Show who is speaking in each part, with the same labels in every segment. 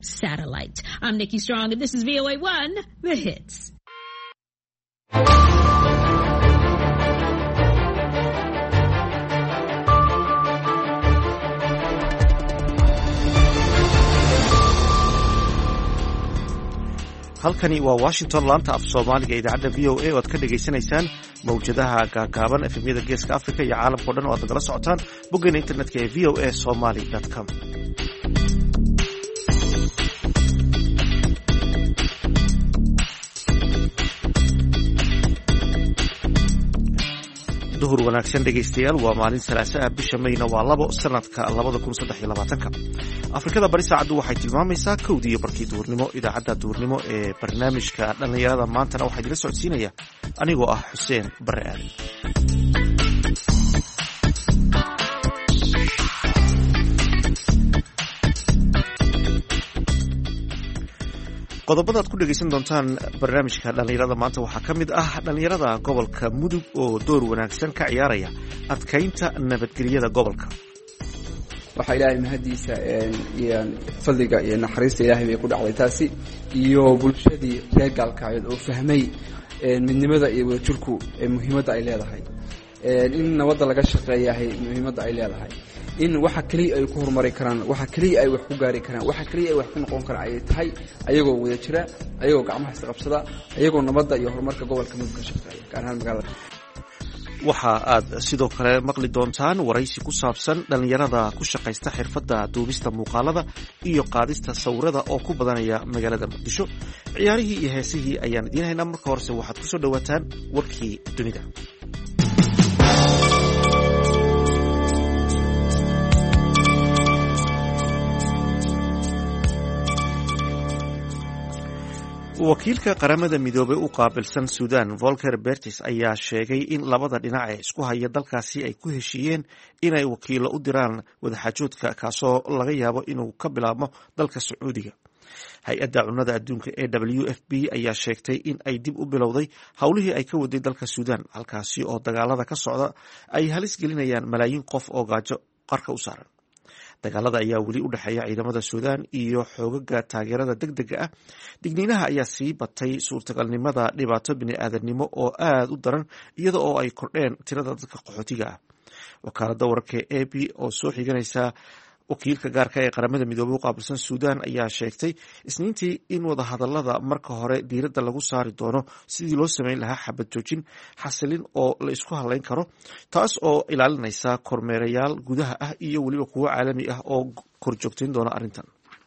Speaker 1: satellite. I'm Nikki Strong, and this is VOA1, The Hits.
Speaker 2: halkani waa Washington, laanta af Soomaaliga idaacadda VOA oo aad ka dhageysanaysaan mawjadaha gaagaaban efemyada geeska Afrika iyo caalamka oo dhan oo aad nagala socotaan boggeena internetka ee voasomali.com. duhur wanaagsan dhegaystayaal, waa maalin Salaaso ah, bisha Mayna waa 2 sanadka 2023. Afrikada bari saacadu waxay tilmaamaysaa 1:00 duhurnimo. Idaacadda duhurnimo ee barnaamijka dhalinyarada maantana waxaa idila socodsiinaya anigoo ah Xuseen Bare Aadan. qodobada aad ku dhegaysan doontaan barnaamijka dhalinyarada maanta waxaa ka mid ah dhalinyarada gobolka Mudug oo door wanaagsan ka ciyaaraya adkaynta nabadgelyada gobolka.
Speaker 3: waxaa ilaahay mahadiisa iyo fadliga iyo naxariista ilaahay bay ku dhacday taasi, iyo bulshadii reer gaalkacyood oo fahmay midnimada iyo wadajirku muhiimadda ay leedahay, in nabadda laga shaqeeyahay muhiimadda ay leedahay, in waxa kaliya ay ku horumari karaan, waxa kaliya ay wax ku gaari karaan, waxa kaliya ay wax ku noqon karaan ay tahay ayagoo wada jira, ayagoo gacmaha isqabsada, ayagoo nabadda iyo horumarka gobolka Mudug ka shaqeeya, gaar ahaan magaalada.
Speaker 2: waxa aad sidoo kale maqli doontaan waraysi ku saabsan dhalinyarada ku shaqaysta xirfadda duubista muuqaalada iyo qaadista sawirada oo ku badanaya magaalada Muqdisho. ciyaarihii iyo heesihii ayaan idiin haynaa. marka horese waxaad ku soo dhawaataan warkii dunida. wakiilka qaramada midoobay u qaabilsan Suudaan Volker Perthes ayaa sheegay in labada dhinac ee isku haya dalkaasi ay ku heshiiyeen inay wakiilo u diraan wadaxaajoodka kaasoo laga yaabo inuu ka bilaabmo dalka Sacuudiga. hay-adda cunnada adduunka ee WFP ayaa sheegtay in ay dib u bilowday howlihii ay ka waday dalka Suudaan, halkaasi oo dagaalada ka socda ay halis gelinayaan malaayiin qof oo gaajo qarka u saaran. dagaalada ayaa weli u dhexeeya ciidamada Suudaan iyo xoogaga taageerada degdega ah. digniinaha ayaa sii batay suurtagalnimada dhibaato bini'aadanimo oo aad u daran iyada oo ay kordheen tirada dadka qaxootiga ah. wakaaladda wararka ee AP oo soo xiganaysa wakiilka gaarka ee qaramada midoobay u qaabilsan Suudaan ayaa sheegtay Isniintii in wadahadalada marka hore diiradda lagu saari doono sidii loo sameyn lahaa xabad joojin xasilin oo la isku halayn karo, taas oo ilaalinaysa kormeerayaal gudaha ah iyo weliba kuwo caalami ah oo korjoogtayn doona arrintan.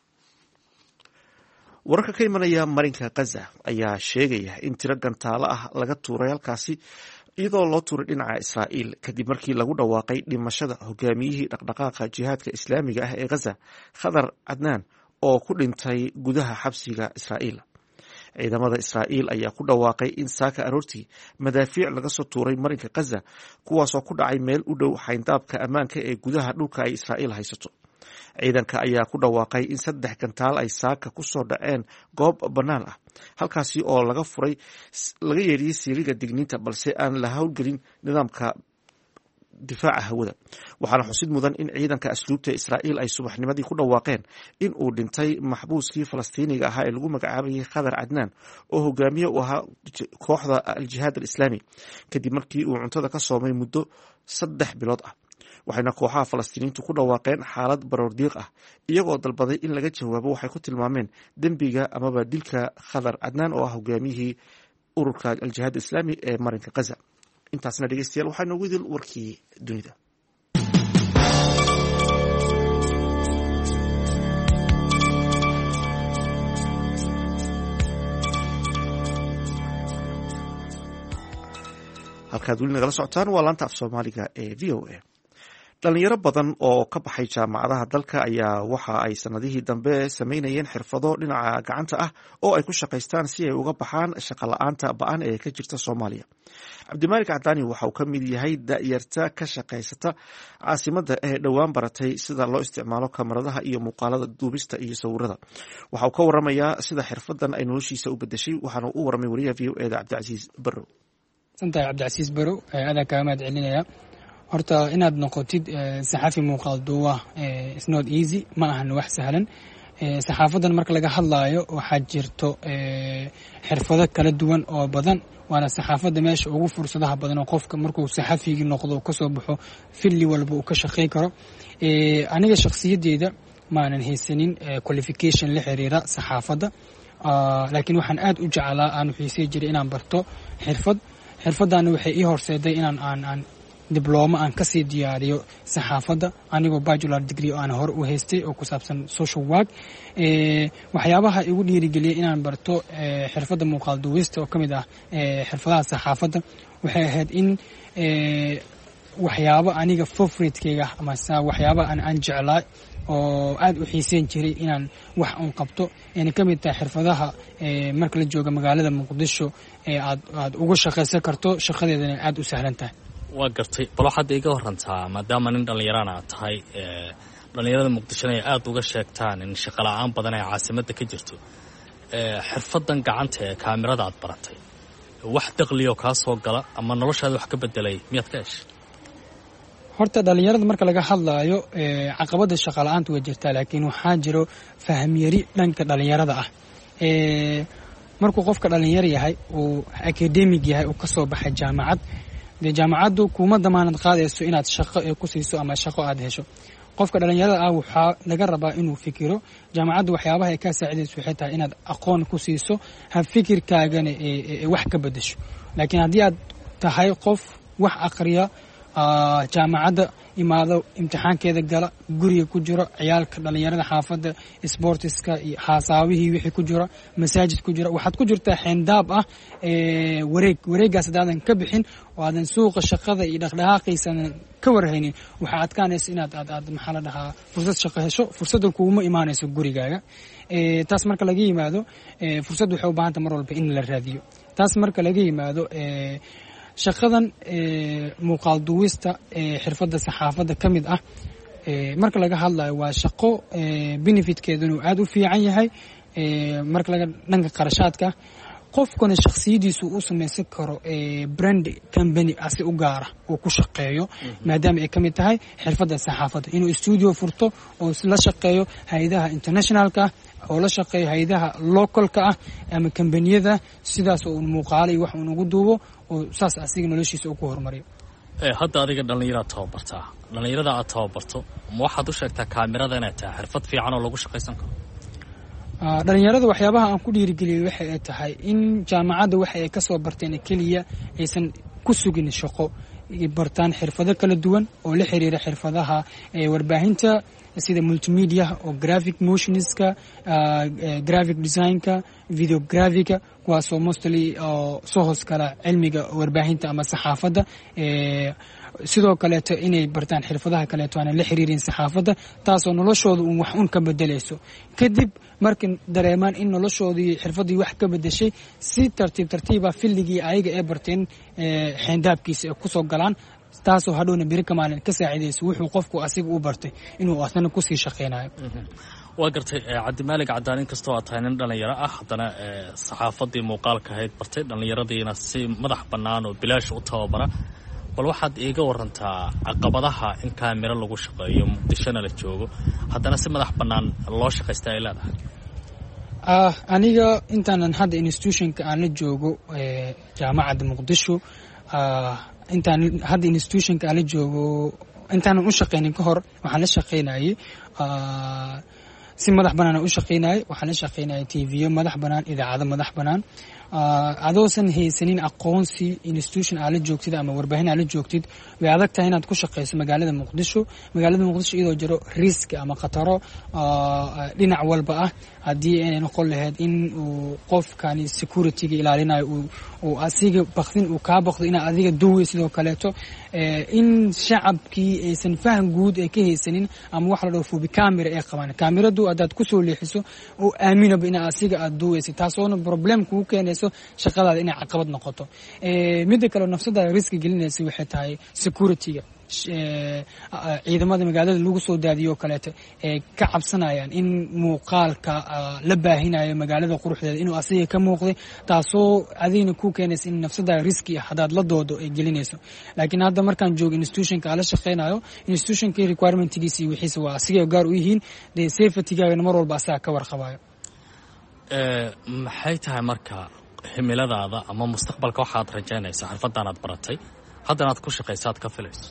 Speaker 2: wararka ka imanaya marinka Gaza ayaa sheegaya in tiro gantaalo ah laga tuuray halkaasi iyadoo loo tuuray dhinaca Israa'iil kadib markii lagu dhawaaqay dhimashada hogaamiyihii dhaqdhaqaaqa jihaadka islaamiga ah ee Gaza, Khadar Adnaan, oo ku dhintay gudaha xabsiga Israa'iil. ciidamada Israa'iil ayaa ku dhawaaqay in saaka aroortii madaafiic laga soo tuuray marinka Gaza, kuwaasoo ku dhacay meel u dhow xayndaabka ammaanka ee gudaha dhulka ay Israa'iil haysato. ciidanka ayaa ku dhawaaqay in 3 gantaal ay saaka ku soo dhaceen goob bannaan ah, halkaasi oo laga yeedhiyey siiriga digniinta balse aan la howlgelin nidaamka difaaca hawada. waxaana xusid mudan in ciidanka asluubta Israa'iil ay subaxnimadii ku dhawaaqeen in uu dhintay maxbuuskii Falastiiniga ahaa ee lagu magacaabayay Khadar Adnaan oo hogaamiye u ahaa kooxda al-Jihaad al-Islaami kadib markii uu cuntada ka soomay muddo 3 bilood ah. waxayna kooxaha Falastiiniintu ku dhawaaqeen xaalad baroordiiq ah iyagoo dalbaday in laga jawaabo waxay ku tilmaameen dembiga amaba dilka Khadar Adnaan oo ah hogaamiyihii ururka al-Jihaad al-Islaami ee marinka Gaza. intaasna dhegeystayaal waxaa noogu idil warkii dunida. halkaad weli nagala socotaan waa laanta af Soomaaliga ee VOA. dhalinyaro badan oo ka baxay jaamacadaha dalka ayaa waxa ay sanadihii dambe sameynayeen xirfado dhinaca gacanta ah oo ay ku shaqaystaan si ay uga baxaan shaqo la'aanta ba'an ee ka jirta Soomaaliya. Cabdimaalik Cadaani waxa uu ka mid yahay da'yarta ka shaqaysata caasimadda ee dhowaan baratay sida loo isticmaalo kamaradaha iyo muuqaalada duubista iyo sawirada. waxa uu ka waramayaa sida xirfadan ay noloshiisa u bedeshay, waxaana u waramay wariyaha VOA Cabdicasiis Barrow.
Speaker 4: santahay Cabdicasiis Barrow, aad ka mahad celinaya. horta inaad noqotid saxafi muuqaal duuba is not easy, ma ahan wax sahlan. saxaafadan marka laga hadlaayo waxaa jirto xirfado kala duwan oo badan waana saxaafadda meesha ugu fursadaha badan oo qofka markuu saxafigii noqdo kasoo baxo filli walba uu ka shaqayn karo aniga shakhsiyadeyda maanan haysanin qualification la xiriira saxaafadda laakiin waxaan aad u jeclaa aan xiisay jiray inaan barto xirfaddaana waxay ii horseeday inaan aan diblooma aan kasii diyaariyo saxaafadda anigoo bachelor degree oo aan hore u haystay oo ku saabsan social work waxyaabaha igu dhiirigeliyay inaan barto xirfadda muuqaal duubista oo ka mid ah xirfadaha saxaafadda waxay ahayd in waxyaabo aniga favoritekeyga ama waxyaaba aan jeclaa oo aad u xiiseyn jiray inaan wax un qabto ayna ka mid tahay xirfadaha marka la jooga magaalada muqdisho aad uga shaqaysan karto shaqadeedana aad u sahlan tahay
Speaker 5: waa gartay bal waxaad iga warantaa maadaama nin dhallinyarana aad tahay dhallinyarada muqdishona ay aad uga sheegtaan in shaqola'aan badan ee caasimadda ka jirto xirfaddan gacanta ee kaamirada aad baratay wax dakhlioo kaa soo gala ama noloshaada wax ka bedelay miyaad ka heshay
Speaker 4: horta dhallinyarada marka laga hadlaayo caqabadda shaqola'aanta way jirtaa laakiin waxaa jiro fahamyari dhanka dhallinyarada ah markuu qofka dhallinyar yahay uu academic yahay uu ka soo baxay jaamacad dee jaamacaddu kuma damaanad qaadayso inaad shaqo ku siiso ama shaqo aad hesho qofka dhallinyarada ah waxaa laga rabaa inuu fikiro jaamacaddu waxyaabaha ay kaa saacidayso waxay tahay inaad aqoon ku siiso ha fikirkaagana wax ka bedesho laakiin haddii aad tahay qof wax aqriya jaamacadda imaado imtixaankeeda gala guriga ku jiro ciyaalka dhallinyarada xaafadda sportiska iyo xaasaabihii wixii ku jira masaajid ku jira waxaad ku jirtaa xeendaab ah wareeggaas haddaadan ka bixin oo aadan suuqa shaqada iyo dhaqdhaqaaqiisaadan ka warhaynin waxaa adkaanaysa inaad aad maxaa la dhahaa fursad shaqo hesho fursaddan kuuma imaanayso gurigaaga taas marka laga yimaado fursad waxay u baahanta mar walba in la raadiyo taas marka laga yimaado shaqadan muuqaal duwista xirfadda saxaafadda ka mid ah marka laga hadlayo waa shaqo benefitkeeduna aad u fiican yahay marka laga dhanka qarashaadka qofkuna shakhsiyadiisu u samaysan karo brand company asi u gaara uu ku shaqeeyo maadaama ay ka mid tahay xirfadda saxaafadda inuu studio furto oo la shaqeeyo hay-adaha internationalka oo la shaqeeyo hay-adaha localka ah ama kambaniyada sidaas oo muuqaalo iyo wax uun ugu duubo oo saas asiga noloshiisa uu ku horumariyo
Speaker 5: hadda adiga dhallinyaraad tababartaa dhallinyarada aad tababarto ma waxaad u sheegtaa kaamirada inay tahay xirfad fiican oo lagu shaqaysan karo
Speaker 4: dhallinyarada waxyaabaha aan ku dhiirigeliyey waxay ay tahay in jaamacadda waxa ay ka soo barteen keliya aysan ku sugin shaqo bartaan xirfado kala duwan oo la xiriira xirfadaha warbaahinta sida multimedia oo graphic motionska graphic designka videographica kuwaasoo mostly oo soo hoos kala cilmiga warbaahinta ama saxaafadda sidoo kaleeto inay bartaan xirfadaha kaleeto aanan la xiriirin saxaafadda taasoo noloshooda uun wax un ka bedelayso kadib markay dareemaan in noloshoodii xirfaddii wax ka bedeshay si tartiiba filligii ayaga ee barteen xeendaabkiisa ay kusoo galaan taasoo hadhowna beri ka maalin ka saacidayso wuxuu qofku asiga u bartay inuu asna kusii shaqaynayo
Speaker 5: waa gartay cabdimaalig cadaan in kastoo aad tahay nin dhallinyaro ah haddana saxaafaddii muuqaalka ahayd bartay dhallinyaradiina si madax bannaan oo bilaash u tababara bal waxaad iiga warantaa caqabadaha in kaamiro lagu shaqeeyo muqdishona la joogo haddana si madax bannaan loo shaqaysta ay leedahay
Speaker 4: aniga intaanan hadda institutionka aan la joogo jaamacadda muqdisho intaan hadda institutionka aan la joogo intaanan u shaqaynin ka hor waxaan la shaqaynayay si madax bannaan u shaqaynayay waxaan la shaqaynayay tvyo madax bannaan idaacado madax bannaan adoosan haysanin aqoonsi institution aad la joogtid ama warbaahin aad la joogtid way adag tahay inaad ku shaqayso magaalada muqdisho iyadoo jiro riski ama khataro dhinac walba ah haddii ay noqon lahayd in uu qofkani securityga ilaalinayo uu asiga bakdin uu kaa bakdo inaad adiga duway sidoo kaleeto in shacabkii aysan faham guud ay ka haysanin ama wax la dhaho fubi camera ay qabaan kaamiradu haddaad kusoo leexiso oo aaminaba ina asiga aad duwaysid taasoona problem kugu keenayso shaqadaada inay caqabad noqoto midda kale nafsadaada riski gelinaysa waxay tahay securityga ciidamada magaalada lagu soo daadiyo oo kaleeto ka cabsanayaan in muuqaalka la baahinayo magaalada quruxdeeda inuu asiga ka muuqday taasoo adigna ku keenaysa in nafsada riski ah hadaad la doodo ay gelinayso laakiin hadda markaan joogo institutionka aan la shaqeynayo institutionka requirementgiisa iyo wixiisa waa asiga gaar u yihiin dee safetygaagana mar walba asaga ka warqabayo
Speaker 5: maxay tahay marka himiladaada ama mustaqbalka waxaad rajaynaysaa xirfaddan aad baratay haddana aad ku shaqaysa aad ka filayso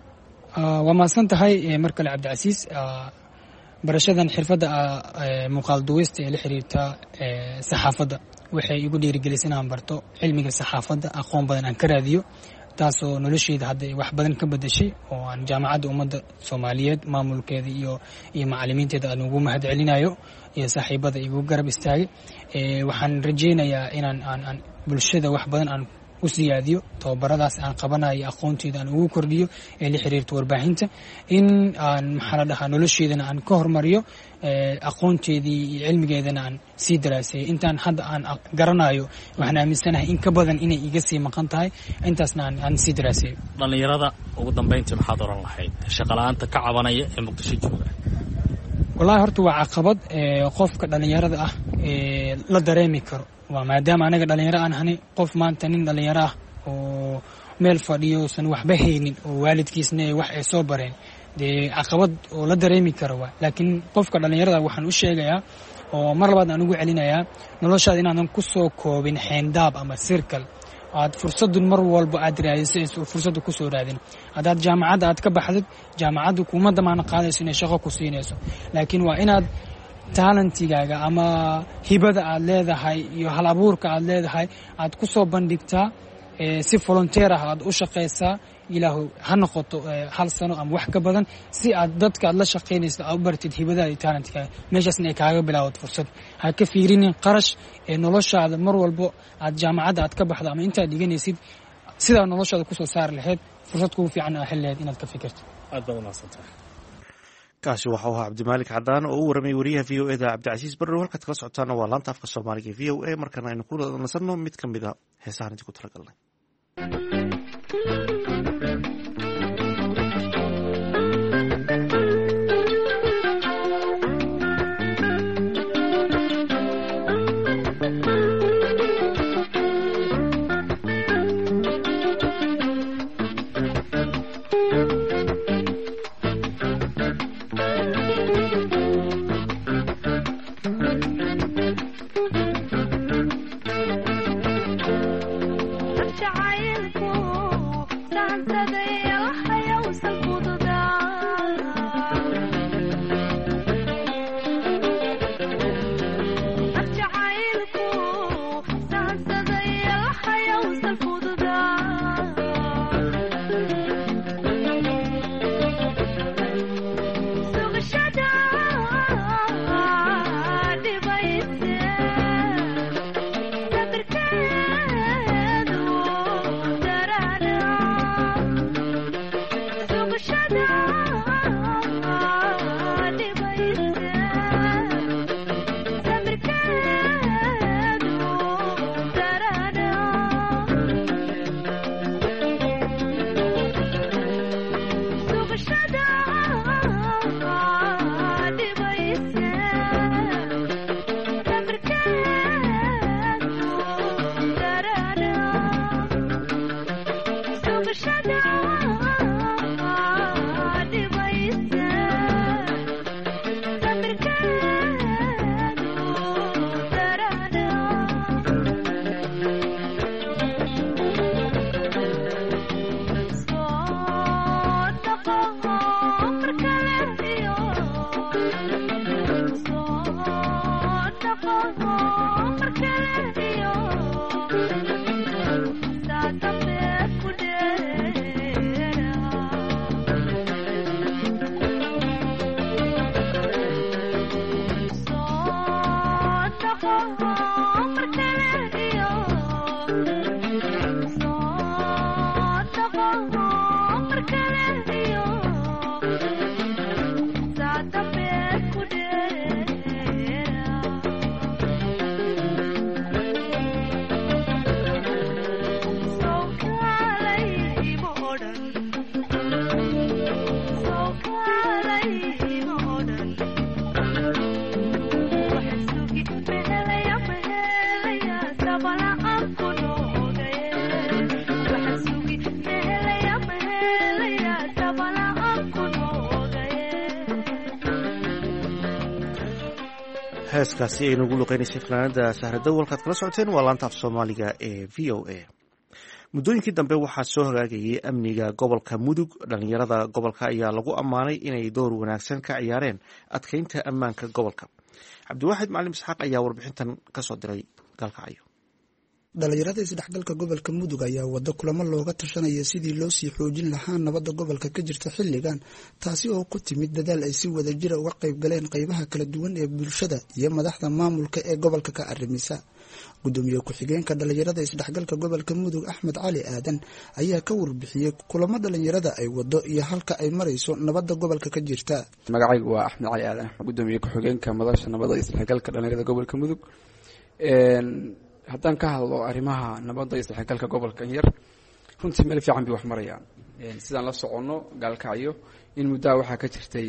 Speaker 4: waa mahadsan tahay mar kale cabdicasiis barashadan xirfadda muuqaal duweysta ee la xiriirta saxaafadda waxay igu dhiirigelisay inaan barto cilmiga saxaafadda aqoon badan aan ka raadiyo taasoo nolosheyda hadda wax badan ka bedeshay oo aan jaamacadda ummadda soomaaliyeed maamulkeeda iyo macalimiinteeda aan ugu mahad celinayo iyo saaxiibada igu garab istaagay waxaan rajaynayaa inaan aan bulshada wax badan aan u siyaadiyo tababaradaas aan qabanayo aqoonteeda aan ugu kordhiyo ee la xiriirta warbaahinta in aan maxaa la dhahaa nolosheedana aan ka hormariyo aqoonteedii iyo cilmigeedana aan sii daraaseeyo intaan hadda aan garanayo waxaan aaminsanahay in ka badan inay iga sii maqan tahay intaasna aan sii daraaseeyo
Speaker 5: dhallinyarada ugu dambayntii maxaad oran lahayd shaqala-aanta ka cabanaya ee muqdisho jooga
Speaker 4: wallahi horta waa caqabad qofka dhallinyarada ah la dareemi karo waa maadaama anaga dhalinyaro aan hani qof maanta nin dhalinyaro ah oo meel fadhiyo san waxba haynin oo waalidkiisna wax ay soo bareen dee caqabad oo la dareemi karo waa laakiin qofka dhalinyarada waxaan u sheegayaa oo mar labaad aan ugu celinayaa noloshaada inaadan ku soo koobin xeendaab ama circle aad fursadun mar walba aad raadisay fursadda ku soo raadin haddaad jaamacadda aad ka baxdid jaamacaddu kuma damaana qaadayso inay shaqo ku siinayso laakiin waa inaad talentigaaga ama hibada aad leedahay iyo hal abuurka aad leedahay aad ku soo bandhigtaa si volunteer ah aad u shaqaysaa ilaahu ha noqoto hal sano ama wax ka badan si aad dadka aad la shaqaynayso aad u bartid hibadaada iyo talentigaaga meeshaasna ay kaaga bilaawad fursad ha ka fiirinin qarash noloshaada mar walbo aad jaamacadda aad ka baxdo ama intaad dhiganaysid sidaa noloshaada kusoo saari lahayd fursad kugu fiican aa heli lahayd inaad ka fikirto
Speaker 5: aad baad umahadsantahay
Speaker 2: kaasi waxau ahaa cabdimaalik cadaan oo u waramay wariyaha v o eda cabdicasiis barrow halkaad kala socotaana waa laanta afka soomaaliga v o a markana aynu ku nasanno mid ka mid a heesahan intii ku talagalnay heeskaasi ay nagu luqeynaysay fanaanada sahradow halkaad kala socoteen waa laanta af soomaaliga ee v o a muddooyinkii dambe waxaa soo hagaagayay amniga gobolka mudug dhalinyarada gobolka ayaa lagu ammaanay inay door wanaagsan ka ciyaareen adkeynta ammaanka gobolka cabdiwaaxid macalin isxaaq ayaa warbixintan kasoo diray gaalkacyo
Speaker 6: dhalinyarada isdhexgalka gobolka mudug ayaa wado kulamo looga tashanaya sidii loo sii xoojin lahaa nabadda gobolka ka jirta xilligan taasi oo ku timid dadaal ay si wada jira uga qayb galeen qaybaha kala duwan ee bulshada iyo madaxda maamulka ee gobolka ka arrimisa gudoomiye ku-xigeenka dhalinyarada isdhexgalka gobolka mudug axmed cali aadan ayaa ka warbixiyey kulamo dhalinyarada ay wado iyo halka ay marayso nabadda gobolka ka jirta.
Speaker 3: magacaygu waa axmed cali aadan gudoomiye ku-xigeenka madasha nabadda isdhexgalka dhalinyarada gobolka mudug. haddaan ka hadlo arrimaha nabadda isdhexgalka gobolkan yar runtii meel fiican bay wax marayaan. sidaan la soconno gaalkacyo in muddaa waxaa ka jirtay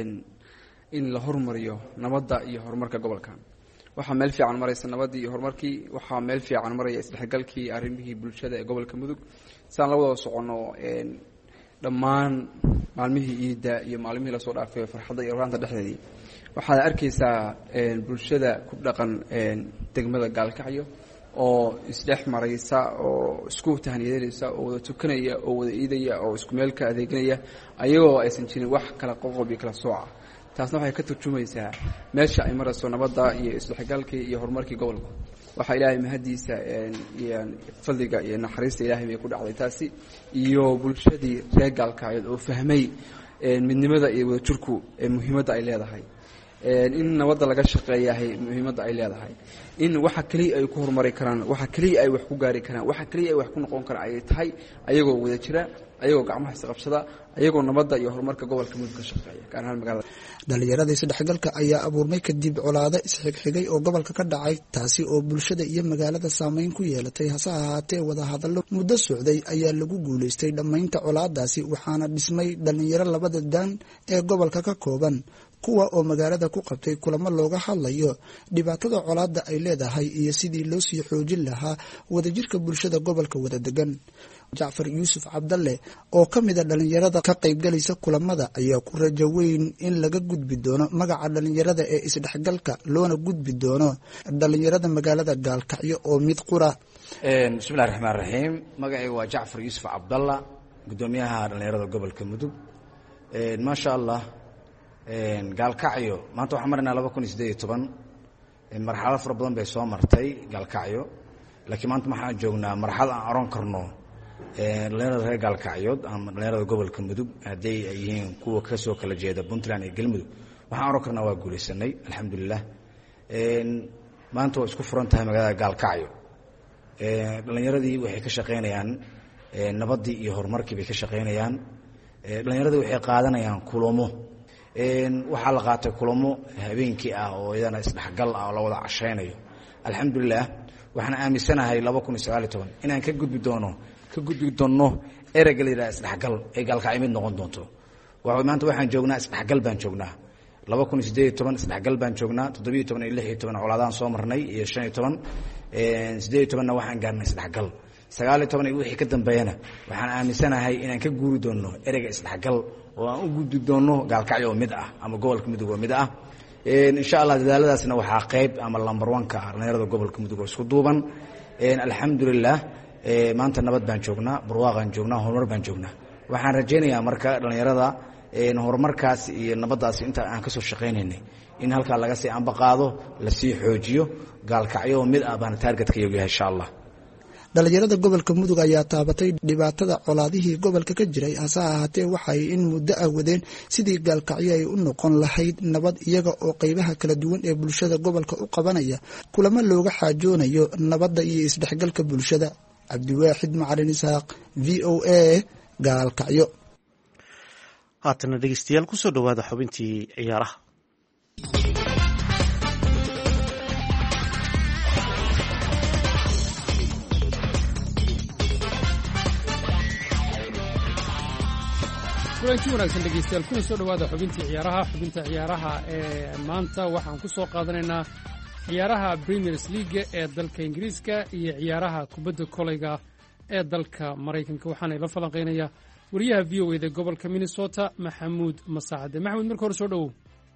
Speaker 3: in la hormariyo nabadda iyo horumarka gobolkan. waxaa meel fiican maraysa nabaddii iyo horumarkii, waxaa meel fiican maraya isdhexgalkii arrimihii bulshada ee gobolka mudug. sidaan la wada soconno dhammaan maalmihii iidda iyo maalmihii lasoo dhaafay farxadda iyo oraanta dhexdeedii waxaad arkaysaa bulshada ku dhaqan degmada gaalkacyo oo isdhex maraysa oo isku tahniyadeynaysa oo wada tukanaya oo wada iidaya oo isku meel ka adeeganaya ayagoo aysan jirin wax kala qoqob iyo kala sooca. taasna waxay ka turjumaysaa meesha ay marayso nabadda iyo isdhexgalkii iyo horumarkii gobolka. waxaa ilaahay mahadiisa iyo fadliga iyo naxariista ilaahay bay ku dhacday taasi iyo bulshadii reer gaalkacyood oo fahmay midnimada iyo wadajirku muhiimadda ay leedahay, in nabadda laga shaqeeyahay muhiimadda ay leedahay, in waxa kaliya ay ku horumari karaan, waxa kaliya ay wax ku gaari karaan, waxa kaliya ay wax ku noqon karaan ay tahay ayagoo wada jira, ayagoo gacmaha isqabsada, ayagoo nabadda iyo horumarka gobolka mudug ka shaqeeya gaar ahaan magaalada.
Speaker 6: dhalinyarada isdhexgalka ayaa abuurmay kadib colaado isxigxigay oo gobolka ka dhacay taasi oo bulshada iyo magaalada saameyn ku yeelatay. hase ahaatee wadahadallo muddo socday ayaa lagu guulaystay dhammaynta colaadaasi waxaana dhismay dhalinyaro labada daan ee gobolka ka kooban kuwa oo magaalada ku qabtay kulamo looga hadlayo dhibaatada colaada ay leedahay iyo sidii loo sii xoojin lahaa wadajirka bulshada gobolka wada degan. jacfar yuusuf cabdalle oo ka mid a dhalinyarada ka qaybgalaysa kulamada ayaa ku rajo weyn in laga gudbi doono magaca dhalinyarada ee isdhexgalka loona gudbi doono dhalinyarada magaalada gaalkacyo oo mid qura.
Speaker 7: bismillahi raxmaan raxiim. magacayga waa jacfar yuusuf cabdalla, gudoomiyaha dhalinyarada gobolka mudug. maasha allah, gaalkacyo maanta waxaan maraynaa 2018. marxalado fara badan bay soo martay gaalkacyo, laakiin maanta waxaan joognaa marxalad aan oran karno dhalinyarada reer gaalkacyood ama dhalinyarada gobolka mudug hadday ay yihiin kuwa kasoo kala jeeda puntland iyo galmudug, waxaan oran karnaa waa guulaysanay alxamdulilah. maanta waa isku furan tahay magaalada gaalkacyo. dhalinyaradii waxay ka shaqaynayaan nabaddii iyo horumarkii bay ka shaqaynayaan. dhalinyaradii waxay qaadanayaan kulamo. waxaa la qaatay kulamo habeenkii ah oo iyadana isdhexgal ah oo la wada cashaynayo. alxamdulilah waxaan aaminsanahay 2019 inaan ka gudbi doono ereyga la yidhaha isdhexgal ay gaalkacyo mid noqon doonto. maanta waxaan joognaa isdhexgal baan joognaa 2018 isdhexgal baan joognaa 17 iyo 16 colaadaan soo marnay iyo 15 18na waxaan gaarnay isdhexgal 19 iyo wixii ka dambeeyana waxaan aaminsanahay inaan ka guuri doono ereyga isdhexgal oo aan u gudbi doono gaalkacyo oo mid ah ama gobolka mudug oo mid ah. insha allah dadaaladaasna waxaa qayb ama lambar 1 ka ah dhalinyarada gobolka mudug oo isku duuban. alxamdulilah maanta nabad baan joognaa, barwaaqaan joognaa, horumar baan joognaa. waxaan rajaynayaa marka dhalinyarada horumarkaas iyo nabaddaas inta aan ka soo shaqaynaynay in halkaa laga sii ambaqaado, lasii xoojiyo. gaalkacyo oo mid ah baana taargetka iyagu yahay insha allah.
Speaker 6: dhalinyarada gobolka mudug ayaa taabatay dhibaatada colaadihii gobolka ka jiray. hase ahaatee waxay in muddo ah wadeen sidii gaalkacyo ay u noqon lahayd nabad, iyaga oo qaybaha kala duwan ee bulshada gobolka u qabanaya kulamo looga xaajoonayo nabadda iyo isdhexgalka bulshada. cabdiwaaxid macalin isaaq, v o a, gaalkacyo.
Speaker 2: haatana dhegeystayaal kusoo dhawaada xubintii ciyaaraha.
Speaker 4: kulanti wanaagsan dhegeystayaal, kuna soo dhawaada xubintii ciyaaraha. xubinta ciyaaraha ee maanta waxaan ku soo qaadanaynaa
Speaker 8: ciyaaraha Premier League ee dalka Ingiriiska iyo ciyaaraha kubadda kolayga ee dalka Mareykanka waxaana la falanqeynaya wariyaha VOA-da gobolka Minnesota Maxamuud Masaacade. Maxamuud, marka hore soo dhawow.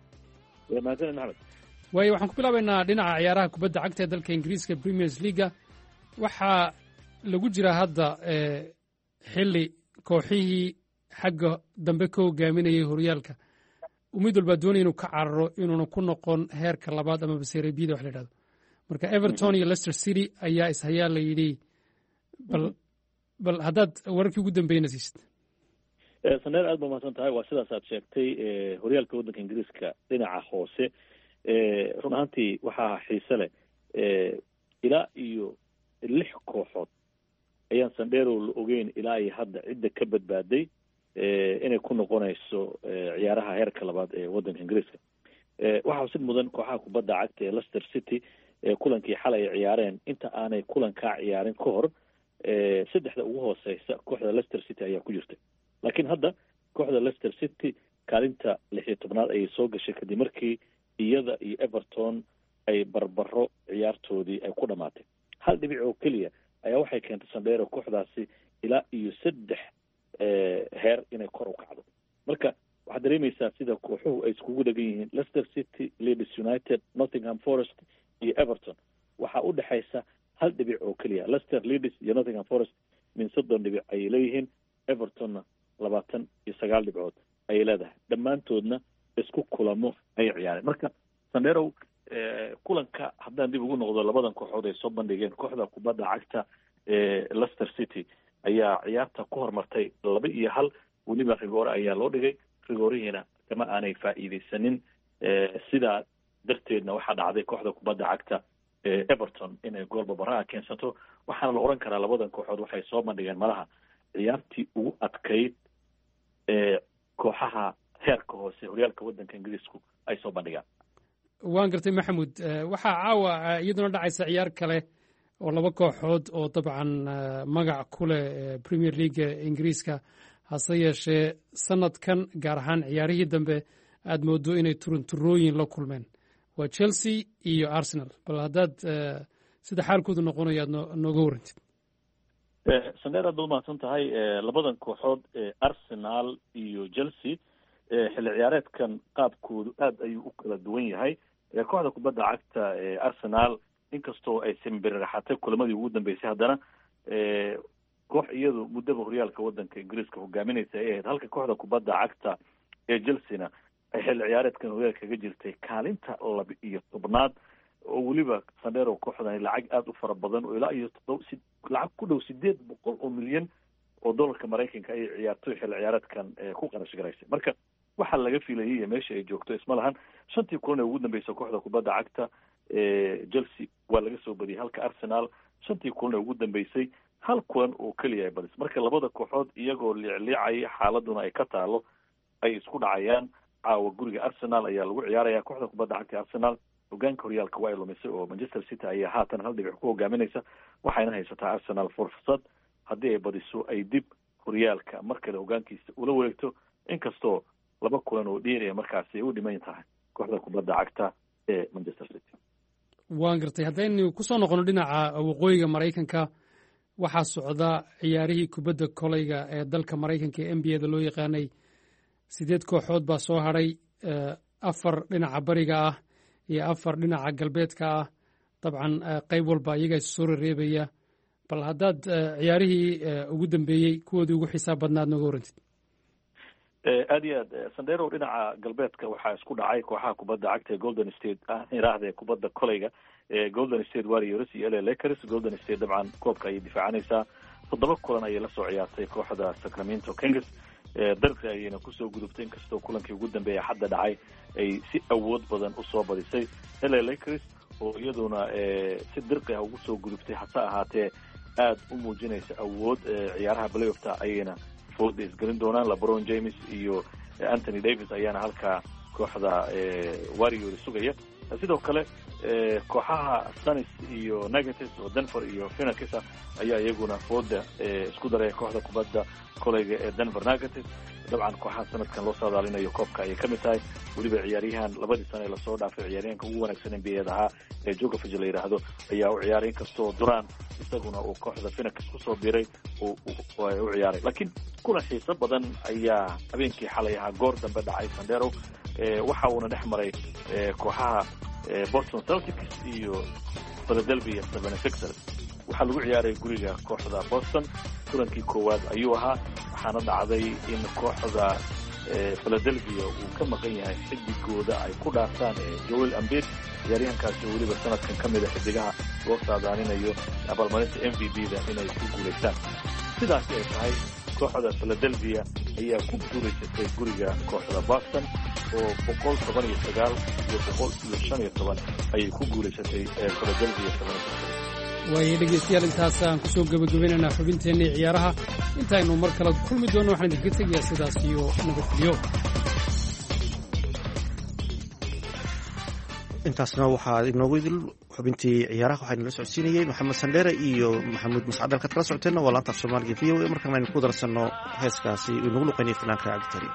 Speaker 8: waayo waxaan ku bilaabaynaa dhinaca ciyaaraha kubadda cagta ee dalka Ingiriiska Premier League. waxaa lagu jira hadda xilli kooxihii xagga dambe ka hogaaminayay horyaalka mid walba doonaya inuu ka cararo inuuna ku noqon heerka labaad ama baseereebiyada wax la yidhahdo. marka Everton iyo Leicester City ayaa ishayaa la yidhi bal haddaad wararkii ugu dambeeyna siisid.
Speaker 9: saneer aad ba mahadsan tahay. waa sidaas aad sheegtay horyaalka waddanka Ingiriiska dhinaca hoose run ahaantii waxaa xiise leh ilaa iyo 6 kooxood ayaan sandheero la ogeyn ilaa iyo hadda cidda ka badbaaday inay ku noqonayso ciyaaraha heerka labaad ee waddanka Ingiriiska. waxaa sid mudan kooxaha kubadda cagta ee Leicester City kulankii xalay ay ciyaareen inta aanay kulankaa ciyaarin ka hor saddexda ugu hooseysa kooxda Leicester City ayaa ku jirtay. laakiin hadda kooxda Leicester City kaalinta 16aad ayay soo gashay kadib markii iyada iyo Everton ay barbaro ciyaartoodii ay ku dhamaatay. hal dhibic oo keliya ayaa waxay keentay sandheero kooxdaasi ilaa iyo 3 heer inay kor u kacdo. marka waxaad dareemaysaa sida kooxuhu ay iskugu dhagan yihiin Leicester City, Leeds United, Nottingham Forest iyo Everton. waxaa u dhexaysa hal dhibic oo keliya. Leicester, Leeds iyo Nottingham Forest min 30 dhibic ayay leeyihiin. Evertonna 29 dhibcood ayay leedahay. dhammaantoodna isku kulamo ayay ciyaareen. marka sandheerow kulanka haddaan dib ugu noqdo labadan kooxood ay soo bandhigeen kooxda kubadda cagta Leicester City ayaa ciyaarta ku hormartay 2-1 weliba rigoore ayaa loo dhigay. rigoorihiina kama aanay faa'iidaysanin sidaa darteedna waxaa dhacday kooxda kubadda cagta Everton inay gool babaraa keensato. waxaana la oran karaa labadan kooxood waxay soo bandhigeen malaha ciyaartii ugu adkayd kooxaha heerka hoose horyaalka waddanka Ingiriisku ay soo bandhigaan.
Speaker 8: waan gartay Maxamuud. waxaa caawa iyaduna dhacaysa ciyaar kale oo 2 kooxood oo dabcan magac ku leh Premier League Ingiriiska hase yeeshee sanadkan gaar ahaan ciyaarihii dambe aad moodo inay turooyin la kulmeen. waa Chelsea iyo Arsenal. bal haddaad sida xaalkoodu noqonayo aad nooga warantid.
Speaker 9: sandheer aad baad mahadsan tahay. labadan kooxood Arsenal iyo Chelsea xilli ciyaareedkan qaabkoodu aad ayuu u kala duwan yahay. kooxda kubadda cagta Arsenal inkastoo ay simbiriraxatay kulamadii ugu dambeysay haddana koox iyadu muddaba horyaalka waddanka Ingiriiska hogaaminaysa ay ahayd. halka kooxda kubadda cagta ee Chelsea-na ay xilli ciyaareedkan horyaalka kaga jirtay kaalinta 12aad oo weliba sandheero kooxdan lacag aad u fara badan oo ilaa iyo lacag ku dhow 800 milyan oo dollarka Mareykanka ay ciyaartoy xilli ciyaareedkan ku qarash garaysay. marka waxaa laga filayay meesha ay joogto isma lahan. 5 kulan ee ugu dambeysay kooxda kubadda cagta Chelsea waa laga soo badiyay halka Arsenal 5 kulan ee ugu dambeysay hal kulan oo kaliya ay badis. marka labada kooxood iyagoo liicliicay xaaladuna ay ka taalo ay isku dhacayaan. caawa guriga Arsenal ayaa lagu ciyaaraya. kooxda kubadda cagta Arsenal hogaanka horyaalka waa ay lumisay oo Manchester City ayaa haatan hal dhibic ku hogaaminaysa. waxayna haysataa Arsenal fursad haddii ay badiso ay dib horyaalka mar kale hogaankiisa ula wareegto inkastoo 2 kulan oo dheeriya markaasi u dhiman tahay kooxda kubadda cagta ee Manchester City.
Speaker 8: waan gartay. haddaynu ku soo noqono dhinaca waqooyiga Mareykanka waxaa socda ciyaarihii kubadda kolayga ee dalka Mareykanka ee NBA-da loo yaqaanay. 8 kooxood baa soo hadhay. 4 dhinaca bariga ah iyo 4 dhinaca galbeedka ah. dabcan qayb walba iyagaa soo reebaya. bal haddaad ciyaarihii ugu dambeeyey kuwoodii ugu xisaab badnaad nooga warantid.
Speaker 9: aad iyo aad sandheero dhinaca galbeedka waxaa isku dhacay kooxaha kubadda cagta ee Golden State iraahda kubadda kolayga ee Golden State Warriors iyo LA Lakers. Golden State dabcan koobka ay difaacanaysaa. 7 kulan ayay la soo ciyaartay kooxda Sacramento Kings. darbi ayayna kusoo gudubtay inkastoo kulankii ugu dambeeyay hadda dhacay ay si awood badan u soo badisay. LA Lakers oo iyaduna si dirqi ah ugu soo gudubtay hase ahaatee aad u muujinaysa awood ciyaaraha playoffta ayayna fooda isgelin doonaan. LeBron James iyo Anthony Davis ayaana halkaa kooxda Warriors sugaya. sidoo kale kooxaha Suns iyo Nuggets oo Denver iyo Phoenix ayaa iyaguna fooda isku daray kooxda kubadda kolayga ee Denver Nuggets. dabcan kooxaha sanadkan loo saadaalinayo koobka ayay kamid tahay. weliba ciyaaryahan labadii sano ee lasoo dhaafay ciyaaryahanka ugu wanaagsan NBA ahaa ee Djokovic la yidhaahdo ayaa u ciyaaray, inkastoo Durant isaguna uu kooxda Phoenix kusoo biiray u ciyaaray. laakiin kulan xiiso badan ayaa habeenkii xalay ahaa goor dambe dhacay Sandero, waxa uuna dhex maray kooxaha Boston Celtics iyo Philadelphia 76ers. waxaa lagu ciyaaray guriga kooxda Boston. kulankii koowaad ayuu ahaa, waxaana dhacday in kooxda Philadelphia uu ka maqan yahay xidigooda ay ku dhaaftaan Joel Embiid, ciyaaryahankaasi weliba sanadkan ka mid a xidigaha loo saadaalinayo abaalmarinta MVP-da inay ku guulaystaan. sidaasi ay tahay, kooxda Philadelphia ayaa ku guulaysatay guriga kooxda Boston oo 119 iyo 115 ayay ku guulaysatay Philadelphia 76.
Speaker 8: waayo dhegaystayaal intaasaan kusoo gebagabaynaynaa xubinteennii ciyaaraha. intaynu mar kale kulmi doonno waxaan idinka tegayaa sidaas iyo nabadgelyo.
Speaker 2: intaasna waxaa inoogu idil xubintii ciyaaraha. waxaa inala socodsiinayey maxamed Sandheere iyo maxamuud mascad. halkaad kala socoteenna waa laanta af soomaaliga VOA. markaan aynu ku darsanno heeskaasi inagu luqaynaya fanaanka cabdikariim.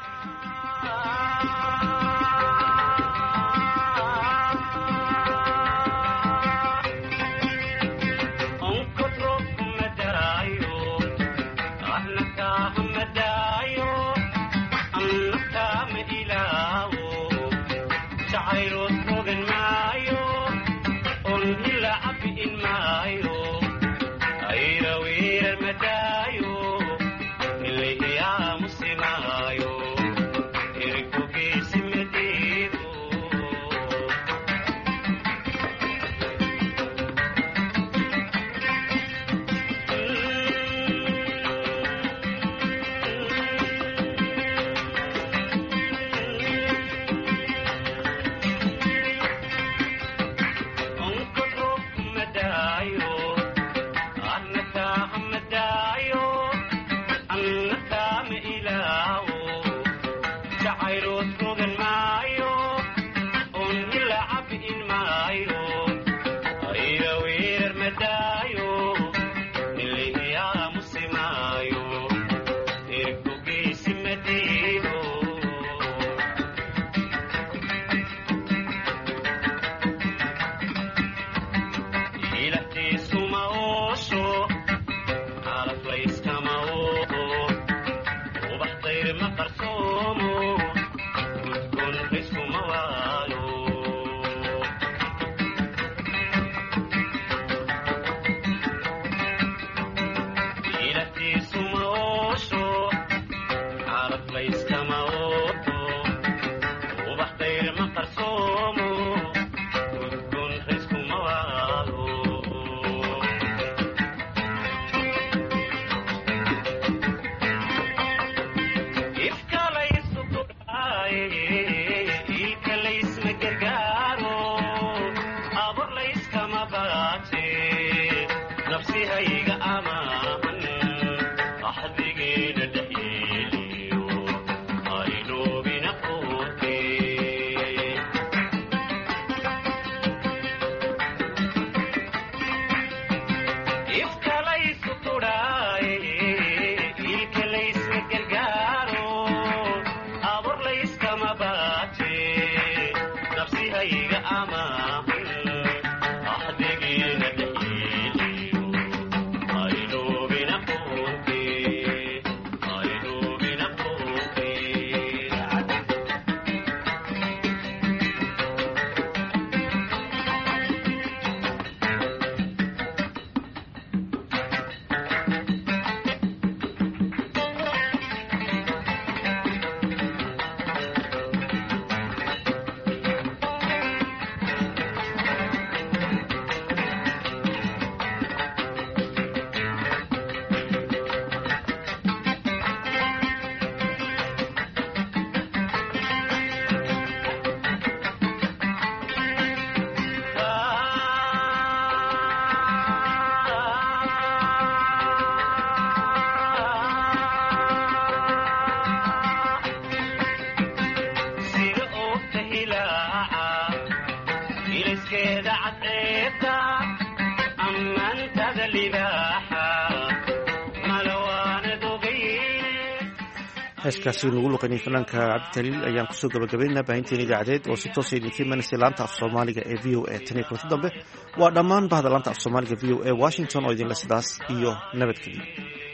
Speaker 2: heeskaasi nagu luqaynay fanaanka cabditaliil ayaan kusoo gabagabaynaa baahinteena idaacadeed oo si toosa idinka imanaysa laanta af soomaaliga ee v o a tan iyo kulanti dambe waa dhammaan bahda laanta af soomaaliga v o a washington oo idinle sidaas iyo nabadgelyo.